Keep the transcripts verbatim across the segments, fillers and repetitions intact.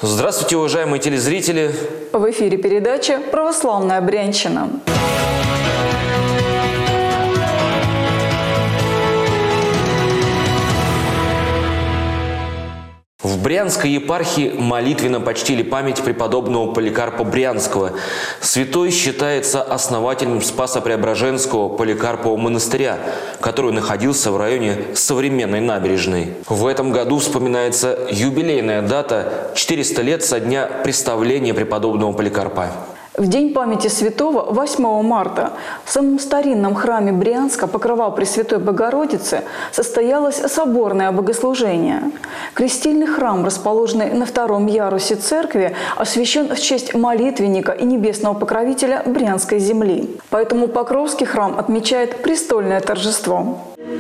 Здравствуйте, уважаемые телезрители! В эфире передача «Православная Брянщина». В Брянской епархии молитвенно почтили память преподобного Поликарпа Брянского. Святой считается основателем Спасо-Преображенского Поликарпового монастыря, который находился в районе современной набережной. В этом году вспоминается юбилейная дата – четыреста лет со дня представления преподобного Поликарпа. В день памяти святого, восьмого марта, в самом старинном храме Брянска Покрова Пресвятой Богородицы состоялось соборное богослужение. Крестильный храм, расположенный на втором ярусе церкви, освящен в честь молитвенника и небесного покровителя Брянской земли. Поэтому Покровский храм отмечает престольное торжество.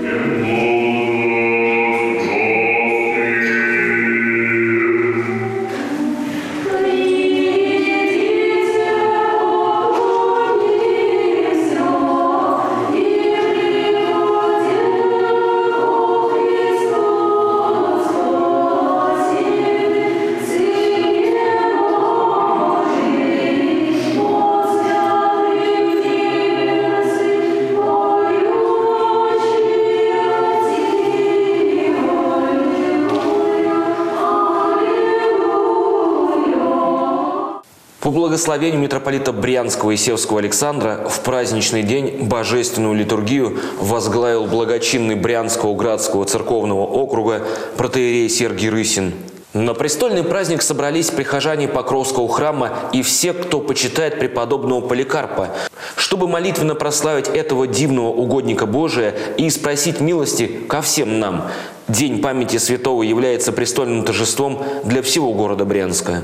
По благословению митрополита Брянского и Севского Александра в праздничный день божественную литургию возглавил благочинный Брянского Градского церковного округа протоиерей Сергий Рысин. На престольный праздник собрались прихожане Покровского храма и все, кто почитает преподобного Поликарпа, чтобы молитвенно прославить этого дивного угодника Божия и спросить милости ко всем нам. День памяти святого является престольным торжеством для всего города Брянска.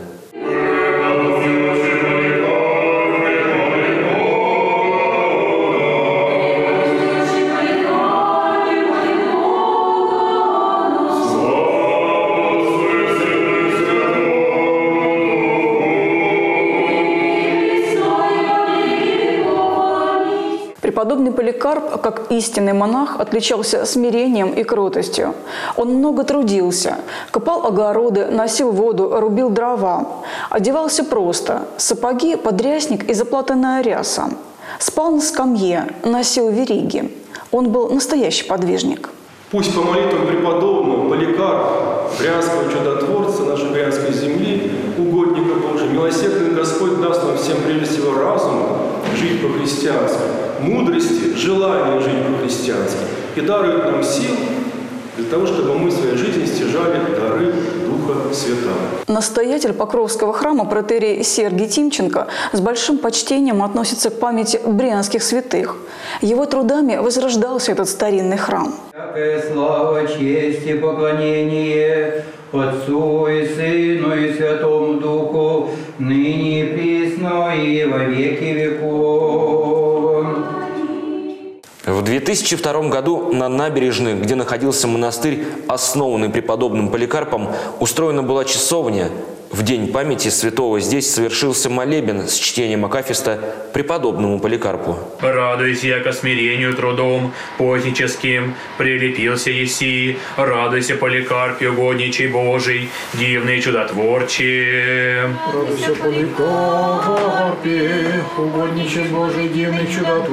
Преподобный Поликарп, как истинный монах, отличался смирением и кротостью. Он много трудился, копал огороды, носил воду, рубил дрова. Одевался просто – сапоги, подрясник и заплатанная ряса. Спал на скамье, носил вериги. Он был настоящий подвижник. Пусть по молитвам преподобного Поликарпа, Брянского чудотворца нашей Брянской земли, угодника Божия, милосердный Господь даст нам всем прежде всего разума жить по-христиански, мудрости, желание жить по-христиански и дарует нам сил для того, чтобы мы в своей жизни стяжали дары Духа Святого. Настоятель Покровского храма протоиерей Сергий Тимченко с большим почтением относится к памяти брянских святых. Его трудами возрождался этот старинный храм. Всякая слава, честь и поклонение Отцу и Сыну и Святому Духу, ныне и присно и во веки веков. В две тысячи втором году на набережной, где находился монастырь, основанный преподобным Поликарпом, устроена была часовня. В день памяти святого здесь совершился молебен с чтением акафиста преподобному Поликарпу. «Радуйся, яко смирению трудом постническим прилепился еси, радуйся, Поликарпе, угодничий Божий, дивный чудотворче». Радуйся, Поликарпе, угодничий Божий, дивный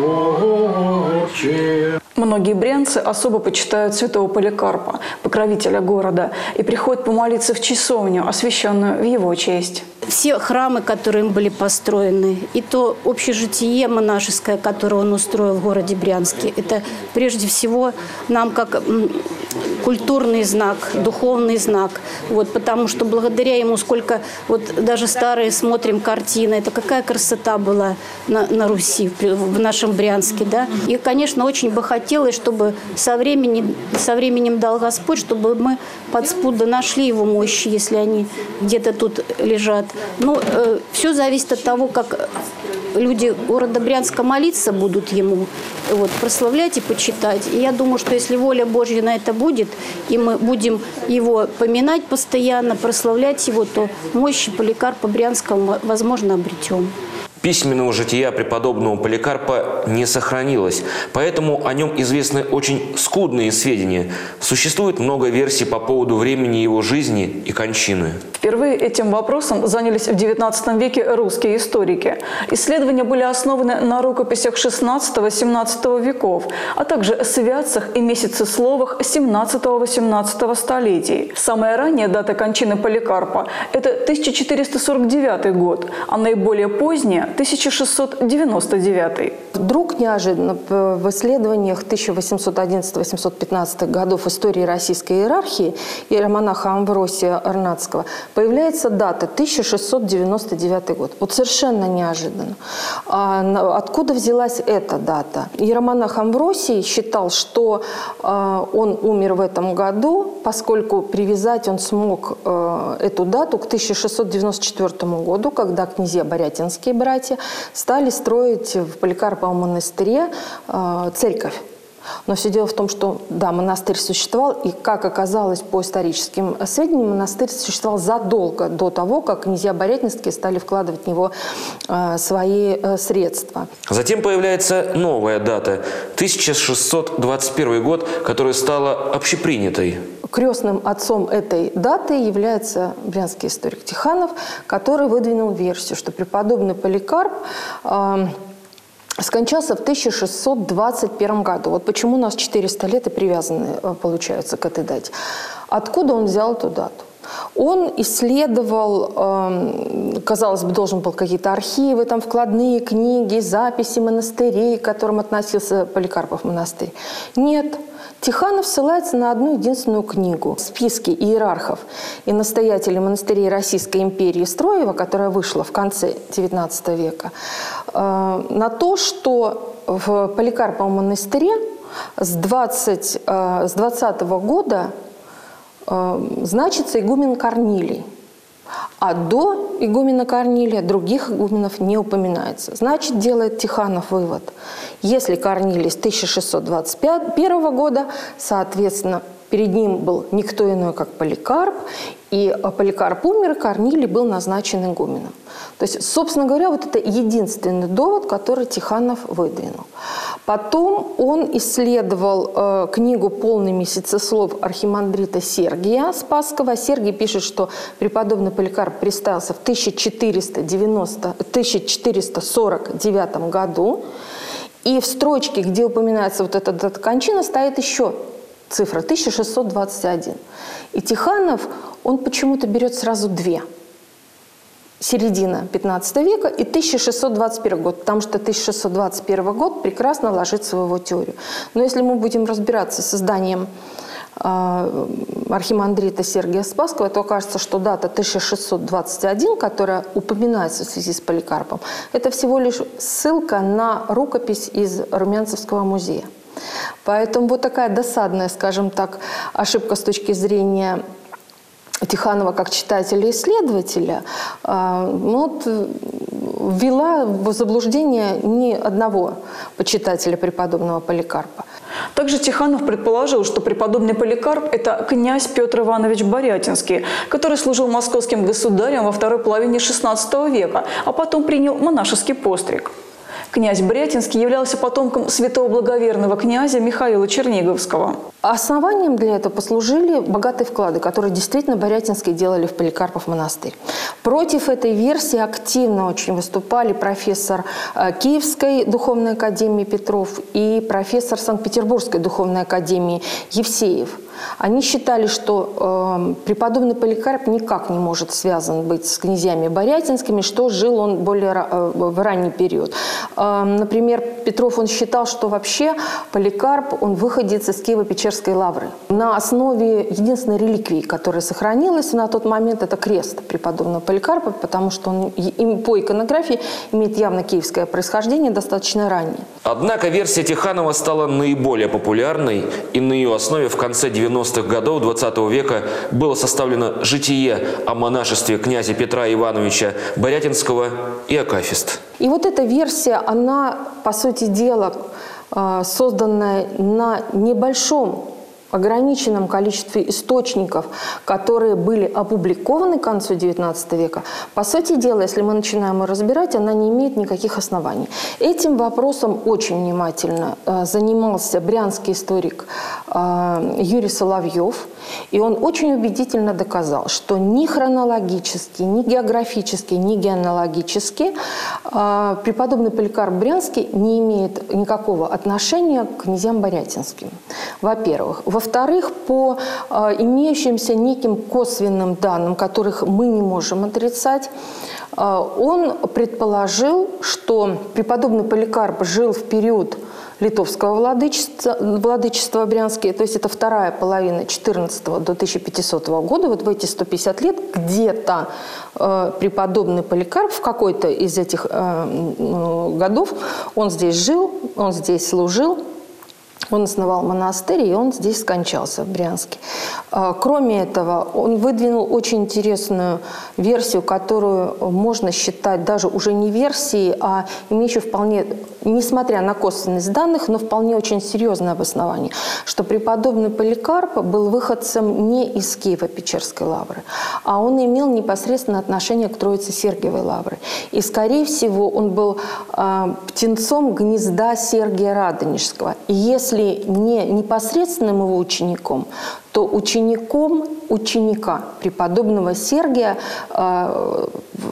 чудотворче. Многие брянцы особо почитают святого Поликарпа, покровителя города, и приходят помолиться в часовню, освященную в его честь. Все храмы, которые им были построены, и то общежитие монашеское, которое он устроил в городе Брянске, это прежде всего нам как культурный знак, духовный знак. Вот, потому что благодаря ему сколько, вот даже старые смотрим картины, это какая красота была на, на Руси, в нашем Брянске. Да? И, конечно, очень бы хотелось, чтобы со временем, со временем дал Господь, чтобы мы подспудно нашли его мощи, если они где-то тут лежат. Но э, все зависит от того, как люди города Брянска молиться будут ему, вот, прославлять и почитать. И я думаю, что если воля Божья на это будет, и мы будем его поминать постоянно, прославлять его, то мощи Поликарпа Брянского, возможно, обретем. Письменного жития преподобного Поликарпа не сохранилось, поэтому о нем известны очень скудные сведения. Существует много версий по поводу времени его жизни и кончины. Впервые этим вопросом занялись в девятнадцатом веке русские историки. Исследования были основаны на рукописях шестнадцатого-семнадцатого веков, а также святцах и месяцесловах семнадцатого-восемнадцатого столетий. Самая ранняя дата кончины Поликарпа – это тысяча четыреста сорок девятый год, а наиболее поздняя – тысяча шестьсот девяносто девятый. Вдруг неожиданно в исследованиях тысяча восемьсот одиннадцатого — восемьсот пятнадцатого годов истории российской иерархии иеромонаха Амвросия Арнадского появляется дата тысяча шестьсот девяносто девятый год. Вот совершенно неожиданно. А откуда взялась эта дата? Иеромонах Амвросий считал, что э, он умер в этом году, поскольку привязать он смог э, эту дату к тысяча шестьсот девяносто четвёртому году, когда князья Борятинские братья стали строить в Поликарповом монастыре э, церковь. Но все дело в том, что, да, монастырь существовал, и, как оказалось по историческим сведениям, монастырь существовал задолго до того, как князья Борятинские стали вкладывать в него э, свои э, средства. Затем появляется новая дата – тысяча шестьсот двадцать первый год, которая стала общепринятой. Крестным отцом этой даты является брянский историк Тиханов, который выдвинул версию, что преподобный Поликарп э, скончался в тысяча шестьсот двадцать первом году. Вот почему у нас четыреста лет и привязаны, получается, к этой дате. Откуда он взял эту дату? Он исследовал, э, казалось бы, должен был какие-то архивы, там вкладные книги, записи монастырей, к которым относился Поликарпов монастырь. Нет. Тиханов ссылается на одну единственную книгу «Списки иерархов и настоятелей монастырей Российской империи Строева», которая вышла в конце девятнадцатого века, э, на то, что в Поликарповом монастыре с, двадцать, э, с двадцатого года э, значится игумен Корнилий. А до игумена Корнилия других игуменов не упоминается. Значит, делает Тиханов вывод. Если Корнилий с тысяча шестьсот двадцать первого года, соответственно, перед ним был никто иной, как Поликарп, и Поликарп умер, и Корнилий был назначен игуменом. То есть, собственно говоря, вот это единственный довод, который Тиханов выдвинул. Потом он исследовал э, книгу «Полный месяцеслов» архимандрита Сергия Спасского. Сергий пишет, что преподобный Поликарп представился в тысяча четыреста сорок девятом году. И в строчке, где упоминается вот эта дата кончины, стоит еще цифра тысяча шестьсот двадцать один. И Тиханов, он почему-то берет сразу две. Середина пятнадцатого века и тысяча шестьсот двадцать первый год, потому что тысяча шестьсот двадцать первый год прекрасно ложится в его теорию. Но если мы будем разбираться с изданием э, архимандрита Сергия Спасского, то окажется, что дата тысяча шестьсот двадцать один, которая упоминается в связи с Поликарпом, это всего лишь ссылка на рукопись из Румянцевского музея. Поэтому вот такая досадная, скажем так, ошибка с точки зрения Тиханова как читателя-исследователя вот, ввела в заблуждение ни одного почитателя преподобного Поликарпа. Также Тиханов предположил, что преподобный Поликарп – это князь Петр Иванович Борятинский, который служил московским государем во второй половине шестнадцатого века, а потом принял монашеский постриг. Князь Борятинский являлся потомком святого благоверного князя Михаила Черниговского. Основанием для этого послужили богатые вклады, которые действительно Борятинские делали в Поликарпов монастырь. Против этой версии активно очень выступали профессор Киевской духовной академии Петров и профессор Санкт-Петербургской духовной академии Евсеев. Они считали, что э, преподобный Поликарп никак не может связан быть с князьями Борятинскими, что жил он более э, в ранний период. Э, например, Петров он считал, что вообще Поликарп он выходец из Киево-Печерской лавры. На основе единственной реликвии, которая сохранилась на тот момент, это крест преподобного Поликарпа, потому что он по иконографии имеет явно киевское происхождение, достаточно раннее. Однако версия Тиханова стала наиболее популярной, и на ее основе в конце девяностых годов двадцатого века было составлено житие о монашестве князя Петра Ивановича Борятинского и акафист. И вот эта версия, она, по сути дела, созданная на небольшом ограниченном количестве источников, которые были опубликованы к концу девятнадцатого века, по сути дела, если мы начинаем ее разбирать, она не имеет никаких оснований. Этим вопросом очень внимательно э, занимался брянский историк э, Юрий Соловьев, и он очень убедительно доказал, что ни хронологически, ни географически, ни генеалогически э, преподобный Поликарп Брянский не имеет никакого отношения к князьям Борятинским. Во-первых. Во-вторых, по э, имеющимся неким косвенным данным, которых мы не можем отрицать, э, он предположил, что преподобный Поликарп жил в период литовского владычества, владычества Брянские, то есть это вторая половина четырнадцатого до тысяча пятисотого года, вот в эти сто пятьдесят лет где-то э, преподобный Поликарп в какой-то из этих э, годов, он здесь жил, он здесь служил, он основал монастырь, и он здесь скончался, в Брянске. Кроме этого, он выдвинул очень интересную версию, которую можно считать даже уже не версией, а имеющей вполне, несмотря на косвенность данных, но вполне очень серьезное обоснование, что преподобный Поликарп был выходцем не из Киево-Печерской лавры, а он имел непосредственное отношение к Троице Сергиевой лавры. И, скорее всего, он был э, птенцом гнезда Сергия Радонежского. И если не непосредственным его учеником, то учеником ученика преподобного Сергия э,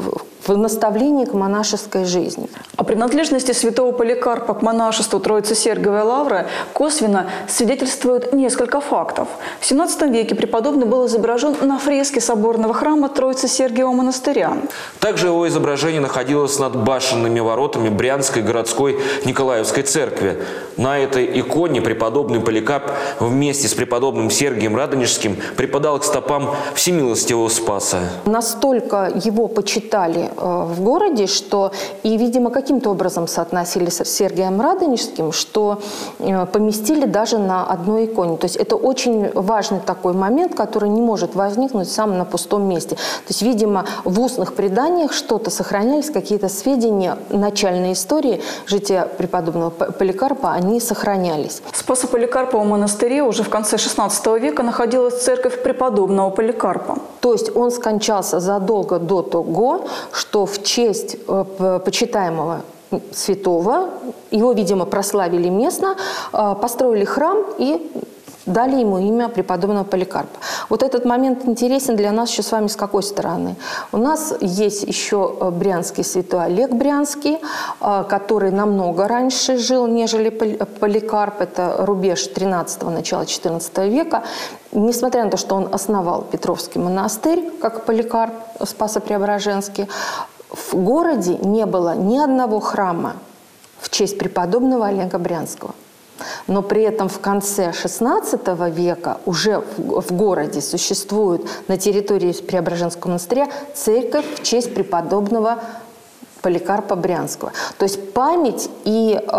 в наставлении к монашеской жизни. О принадлежности святого Поликарпа к монашеству Троицы Сергиевой лавры косвенно свидетельствует несколько фактов. В семнадцатом веке преподобный был изображен на фреске соборного храма Троицы Сергиевого монастыря. Также его изображение находилось над башенными воротами Брянской городской Николаевской церкви. На этой иконе преподобный Поликарп вместе с преподобным Сергием Радонежским припадал к стопам Всемилостивого Спаса. Настолько его почитали в городе, что и, видимо, каким-то образом соотносили с Сергием Радонежским, что поместили даже на одной иконе. То есть это очень важный такой момент, который не может возникнуть сам на пустом месте. То есть, видимо, в устных преданиях что-то сохранялись, какие-то сведения начальной истории жития преподобного Поликарпа, они сохранялись. В Спасо-Поликарповом монастыре уже в конце шестнадцатого века находилась церковь преподобного Поликарпа. То есть он скончался задолго до того, что в честь э, почитаемого святого, его, видимо, прославили местно, э, построили храм и дали ему имя преподобного Поликарпа. Вот этот момент интересен для нас еще с вами с какой стороны? У нас есть еще брянский святой Олег Брянский, который намного раньше жил, нежели Поликарп. Это рубеж тринадцатого, начала четырнадцатого века. Несмотря на то, что он основал Петровский монастырь, как Поликарп Спасо-Преображенский, в городе не было ни одного храма в честь преподобного Олега Брянского. Но при этом в конце шестнадцатого века уже в, в городе существует на территории Преображенского монастыря церковь в честь преподобного Поликарпа Брянского. То есть память и э,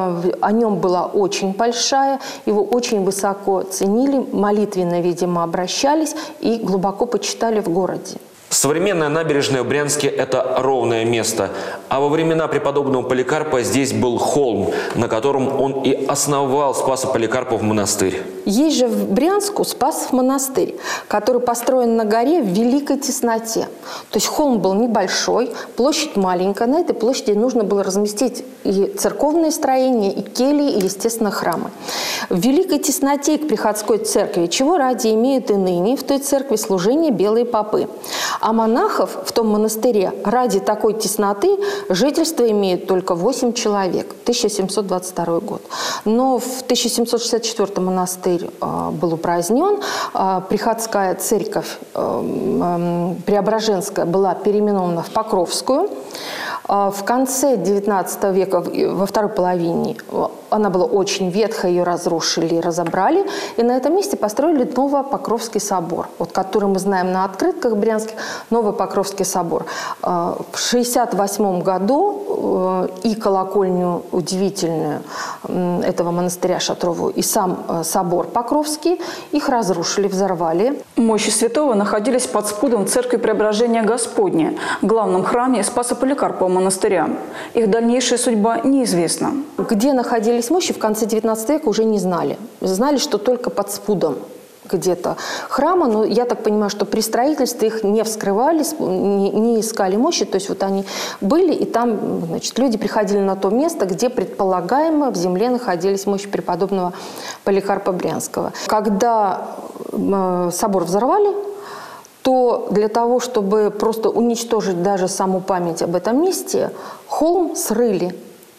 о нем была очень большая, его очень высоко ценили, молитвенно, видимо, обращались и глубоко почитали в городе. Современная набережная в Брянске – это ровное место, а во времена преподобного Поликарпа здесь был холм, на котором он и основал Спасо-Поликарпов монастырь. Есть же в Брянску Спасов монастырь, который построен на горе в великой тесноте. То есть холм был небольшой, площадь маленькая, на этой площади нужно было разместить и церковные строения, и кельи, и, естественно, храмы. В великой тесноте к приходской церкви, чего ради имеют и ныне в той церкви служение белые попы. А монахов в том монастыре ради такой тесноты жительство имеют только восемь человек, тысяча семьсот двадцать второй год. Но в тысяча семьсот шестьдесят четвёртом монастырь э, был упразднен, э, приходская церковь э, э, Преображенская была переименована в Покровскую. Э, в конце девятнадцатого века, во второй половине, она была очень ветхая, ее разрушили и разобрали. И на этом месте построили Новопокровский собор, вот, который мы знаем на открытках брянских, Новый Покровский собор. В шестьдесят восьмом году э, и колокольню удивительную э, этого монастыря Шатровую, и сам э, собор Покровский. Их разрушили, взорвали. Мощи святого находились под спудом в церкви Преображения Господня, главном храме Спасо-Поликарпова монастыря. Их дальнейшая судьба неизвестна. Где находились мощи, в конце девятнадцатого века уже не знали. Знали, что только под спудом где-то храма, но я так понимаю, что при строительстве их не вскрывали, не, не искали мощи, то есть вот они были, и там, значит, люди приходили на то место, где предполагаемо в земле находились мощи преподобного Поликарпа Брянского. Когда э, собор взорвали, то для того, чтобы просто уничтожить даже саму память об этом месте, холм срыли.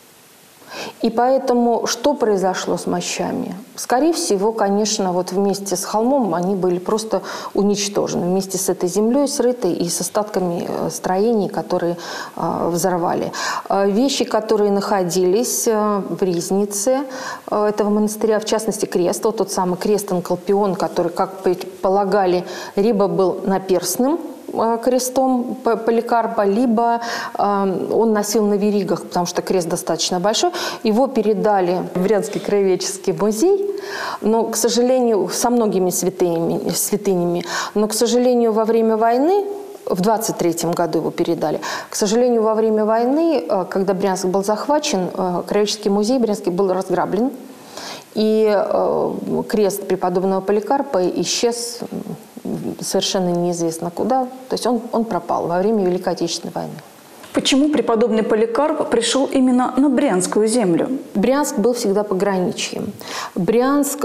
И поэтому что произошло с мощами? Скорее всего, конечно, вот вместе с холмом они были просто уничтожены, вместе с этой землей срытой и с остатками строений, которые э, взорвали. Э, вещи, которые находились э, в ризнице э, этого монастыря, в частности крест, вот тот самый крест-анкалпион, который, как предполагали, либо был наперстным крестом Поликарпа, либо э, он носил на веригах, потому что крест достаточно большой. Его передали в Брянский краеведческий музей, но, к сожалению, со многими святынями, святынями, но, к сожалению, во время войны, в двадцать третьем году его передали. К сожалению, во время войны, когда Брянск был захвачен, краеведческий музей Брянский был разграблен, и э, крест преподобного Поликарпа исчез совершенно неизвестно куда. То есть он, он пропал во время Великой Отечественной войны. Почему преподобный Поликарп пришел именно на Брянскую землю? Брянск был всегда пограничьем. Брянск,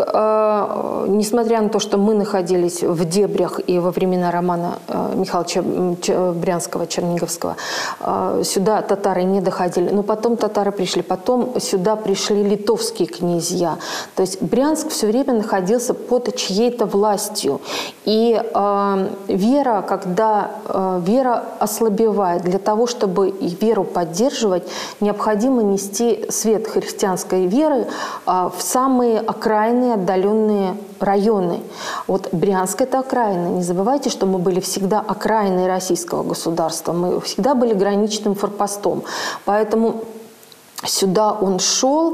э, несмотря на то, что мы находились в дебрях и во времена Романа э, Михайловича Брянского, Черниговского, э, сюда татары не доходили. Но потом татары пришли, потом сюда пришли литовские князья. То есть Брянск все время находился под чьей-то властью. И э, вера, когда э, вера ослабевает, для того, чтобы и веру поддерживать, необходимо нести свет христианской веры а, в самые окраинные, отдаленные районы. Вот Брянск – это окраина. Не забывайте, что мы были всегда окраиной российского государства. Мы всегда были граничным форпостом. Поэтому сюда он шел,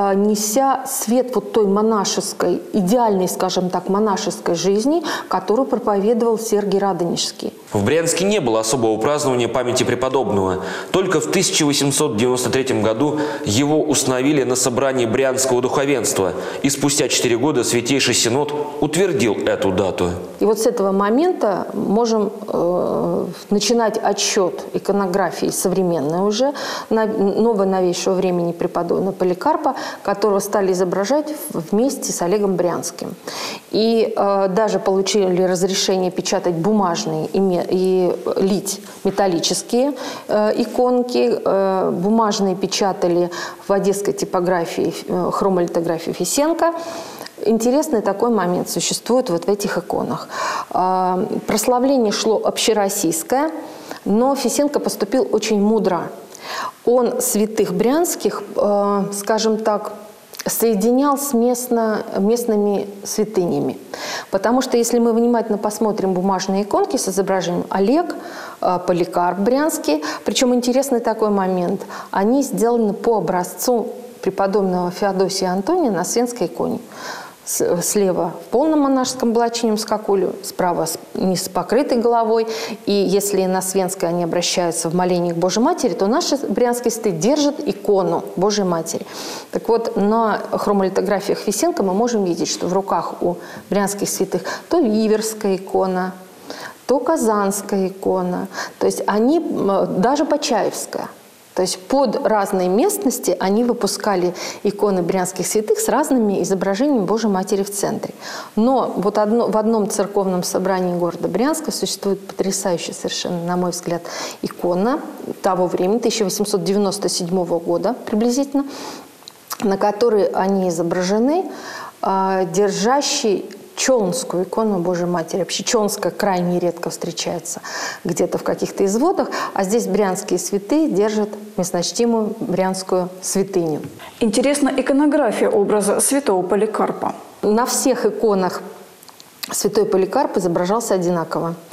неся свет вот той монашеской, идеальной, скажем так, монашеской жизни, которую проповедовал Сергий Радонежский. В Брянске не было особого празднования памяти преподобного. Только в тысяча восемьсот девяносто третьем году его установили на собрании брянского духовенства. И спустя четыре года Святейший Синод утвердил эту дату. И вот с этого момента можем э, начинать отсчет иконографии современной уже, нового новейшего времени преподобного Поликарпа, которого стали изображать вместе с Олегом Брянским. И э, даже получили разрешение печатать бумажные и, и лить металлические э, иконки. Э, бумажные печатали в одесской типографии, э, хромолитографии Фисенко. Интересный такой момент существует вот в этих иконах. Э, прославление шло общероссийское, но Фисенко поступил очень мудро. Он святых брянских, э, скажем так, соединял с местно, местными святынями. Потому что если мы внимательно посмотрим бумажные иконки с изображением Олег, э, Поликарп Брянский, причем интересный такой момент, они сделаны по образцу преподобного Феодосия Антония на Свенской иконе. Слева в полном монашеском облачении скакулю, справа не с покрытой головой. И если на Свенской они обращаются в молении к Божьей Матери, то наши брянские святые держат икону Божьей Матери. Так вот, на хромолитографиях Фисенко мы можем видеть, что в руках у брянских святых то Ливерская икона, то Казанская икона. То есть они, даже Почаевская. То есть под разные местности они выпускали иконы брянских святых с разными изображениями Божьей Матери в центре. Но вот одно, в одном церковном собрании города Брянска существует потрясающая совершенно, на мой взгляд, икона того времени, тысяча восемьсот девяносто седьмого года приблизительно, на которой они изображены, э, держащий Челнскую икону Божьей Матери. Вообще Челнская крайне редко встречается где-то в каких-то изводах, а здесь брянские святые держат местночтимую брянскую святыню. Интересна иконография образа святого Поликарпа. На всех иконах святой Поликарп изображался одинаково.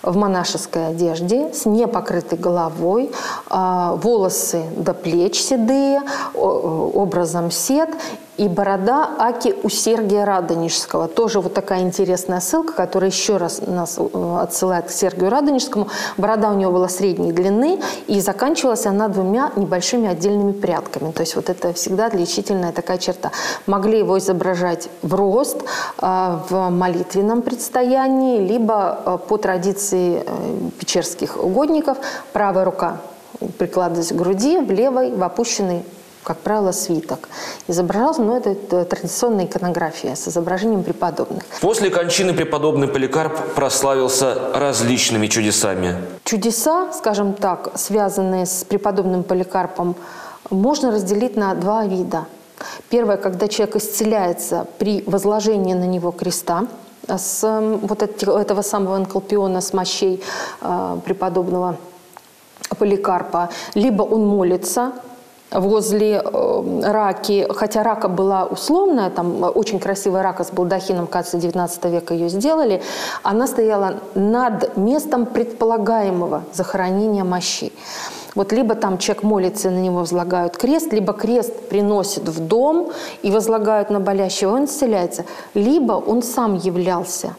в монашеской одежде, с непокрытой головой, волосы до плеч седые, образом сет, и борода аки у Сергия Радонежского. Тоже вот такая интересная ссылка, которая еще раз нас отсылает к Сергию Радонежскому. Борода у него была средней длины, и заканчивалась она двумя небольшими отдельными прядками. То есть вот это всегда отличительная такая черта. Могли его изображать в рост, в молитвенном предстоянии, либо по традиции печерских угодников правая рука прикладывалась к груди, в левой в опущенный, как правило, свиток. Изображался, но это традиционная иконография с изображением преподобных. После кончины преподобный Поликарп прославился различными чудесами. Чудеса, скажем так, связанные с преподобным Поликарпом, можно разделить на два вида. Первое, когда человек исцеляется при возложении на него креста, с вот этого самого энколпиона, с мощей э, преподобного Поликарпа, либо он молится возле э, раки, хотя рака была условная, там очень красивая рака с балдахином, кажется, девятнадцатого века ее сделали, она стояла над местом предполагаемого захоронения мощей. Вот либо там человек молится, и на него возлагают крест, либо крест приносят в дом и возлагают на болящего, он исцеляется, либо он сам являлся.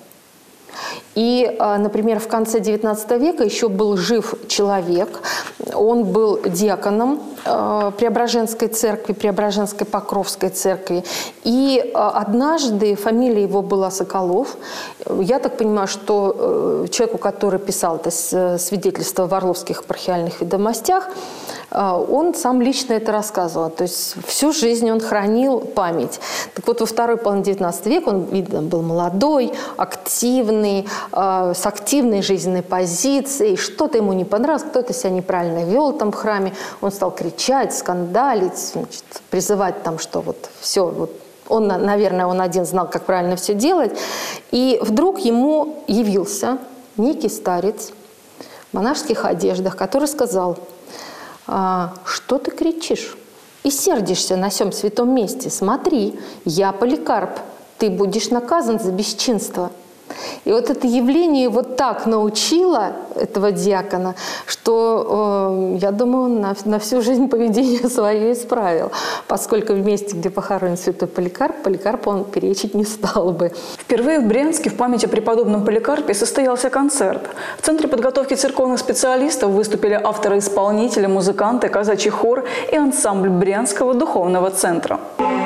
И, например, в конце девятнадцатого века еще был жив человек, он был диаконом Преображенской церкви, Преображенской Покровской церкви. И однажды фамилия его была Соколов. Я так понимаю, что человеку, который писал это свидетельство в Орловских епархиальных ведомостях, он сам лично это рассказывал. То есть всю жизнь он хранил память. Так вот, во второй половине девятнадцатого века он, видно, был молодой, активный, э, с активной жизненной позицией. Что-то ему не понравилось, кто-то себя неправильно вел там в храме. Он стал кричать, скандалить, значит, призывать там, что вот все, вот он, наверное, он один знал, как правильно все делать. И вдруг ему явился некий старец в монашеских одеждах, который сказал: А, что ты кричишь и сердишься на сём святом месте? Смотри, я Поликарп, ты будешь наказан за бесчинство. И вот это явление его так научило, этого диакона, что, э, я думаю, он на, на всю жизнь поведение свое исправил, поскольку в месте, где похоронен святой Поликарп, Поликарпу он перечить не стал бы. Впервые в Брянске в память о преподобном Поликарпе состоялся концерт. В Центре подготовки церковных специалистов выступили авторы-исполнители, музыканты, казачий хор и ансамбль Брянского духовного центра.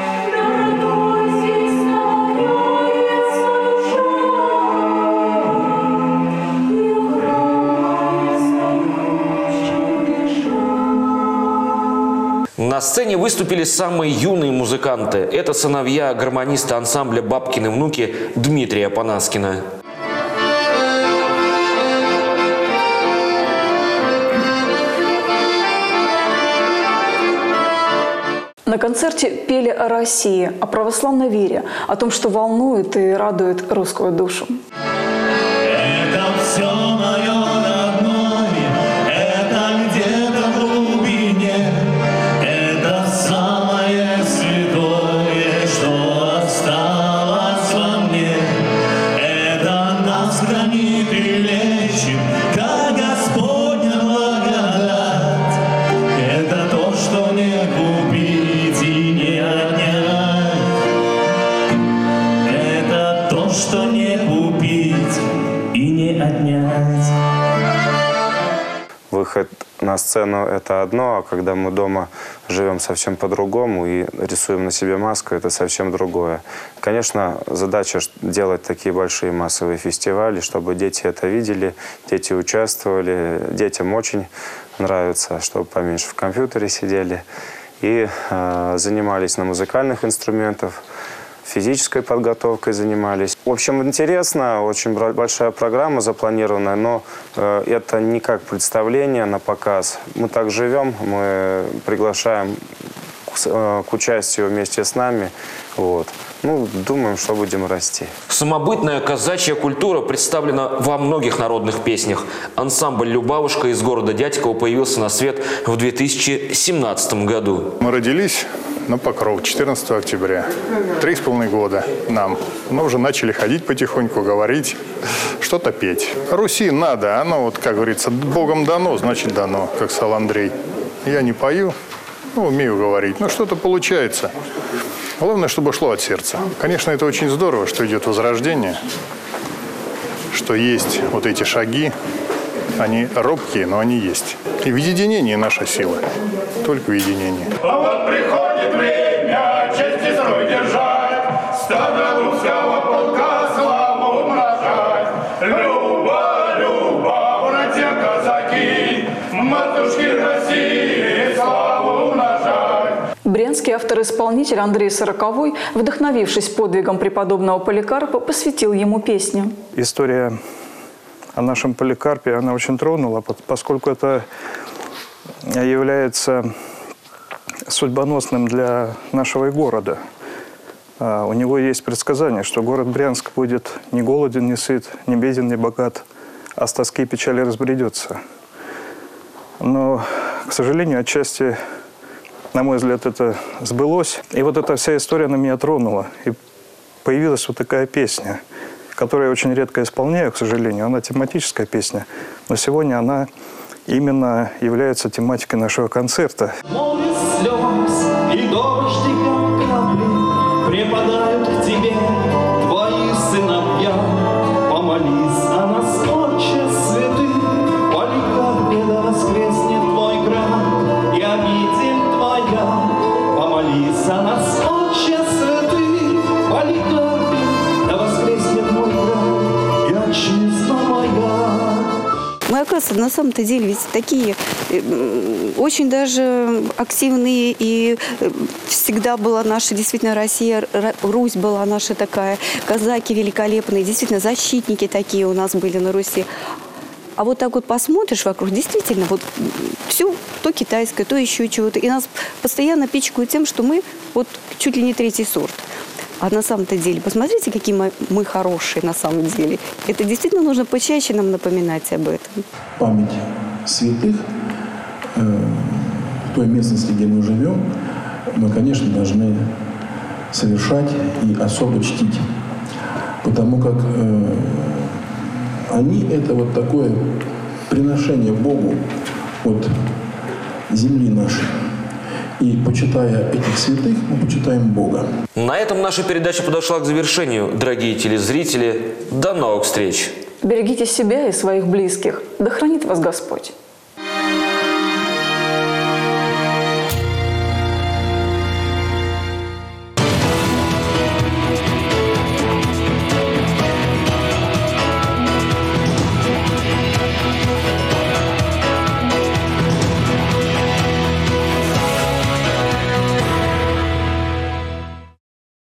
На сцене выступили самые юные музыканты. Это сыновья гармониста ансамбля «Бабкины внуки» Дмитрия Панаскина. На концерте пели о России, о православной вере, о том, что волнует и радует русскую душу. Это все мое родное, это где-то в глубине, это самое святое, что осталось во мне. Это нас хранит и лечит, как Господня благодать. Это то, что не купить и не отнять. Это то, что не купить и не отнять. Выход на сцену – это одно, а когда мы дома живем совсем по-другому и рисуем на себе маску – это совсем другое. Конечно, задача делать такие большие массовые фестивали, чтобы дети это видели, дети участвовали. Детям очень нравится, чтобы поменьше в компьютере сидели и э, занимались на музыкальных инструментах, физической подготовкой занимались. В общем, интересно, очень большая программа запланированная, но э, это не как представление на показ. Мы так живем, мы приглашаем к, э, к участию вместе с нами. Вот. Ну, думаем, что будем расти. Самобытная казачья культура представлена во многих народных песнях. Ансамбль «Любавушка» из города Дятьково появился на свет в две тысячи семнадцатом году. Мы родились на Покров четырнадцатого октября. Три с половиной года нам. Мы уже начали ходить потихоньку, говорить, что-то петь. Руси надо, оно, вот, как говорится, Богом дано, значит дано, как сказал Андрей. Я не пою, ну, умею говорить, но что-то получается. Главное, чтобы шло от сердца. Конечно, это очень здорово, что идет возрождение, что есть вот эти шаги. Они робкие, но они есть. И в единении наша сила. Только в единении. А вот приходит время честь и строй держать, стадо русского полка славу умножать. Люба, Люба, братья казаки, матушки России, славу умножать. Брянский автор-исполнитель Андрей Сороковой, вдохновившись подвигом преподобного Поликарпа, посвятил ему песню. История о нашем Поликарпе, она очень тронула, поскольку это является судьбоносным для нашего и города. У него есть предсказание, что город Брянск будет не голоден, не сыт, не беден, не богат, а с тоски и печали разбредется. Но, к сожалению, отчасти, на мой взгляд, это сбылось. И вот эта вся история на меня тронула. И появилась вот такая песня, которую я очень редко исполняю, к сожалению. Она тематическая песня, но сегодня она именно является тематикой нашего концерта. Море слез и дождиком капли припадают к тебе твои сыновья. Помолись о нас, Отче святый, Поликарпе, да воскреснет твой град и обитель твоя. Помолись о нас, Отче святый, Поликарпе, да воскреснет мой град и отчизна моя. Мы, оказывается, на самом-то деле ведь такие э, очень даже активные, и э, всегда была наша, действительно, Россия, Русь была наша такая, казаки великолепные, действительно, защитники такие у нас были на Руси. А вот так вот посмотришь вокруг, действительно, вот все, то китайское, то еще чего-то. И нас постоянно пичкают тем, что мы вот чуть ли не третий сорт. А на самом-то деле, посмотрите, какие мы, мы хорошие на самом деле. Это действительно нужно почаще нам напоминать об этом. Память святых э, в той местности, где мы живем, мы, конечно, должны совершать и особо чтить. Потому как э, они – это вот такое приношение Богу от земли нашей. И, почитая этих святых, мы почитаем Бога. На этом наша передача подошла к завершению. Дорогие телезрители, до новых встреч! Берегите себя и своих близких. Да хранит вас Господь!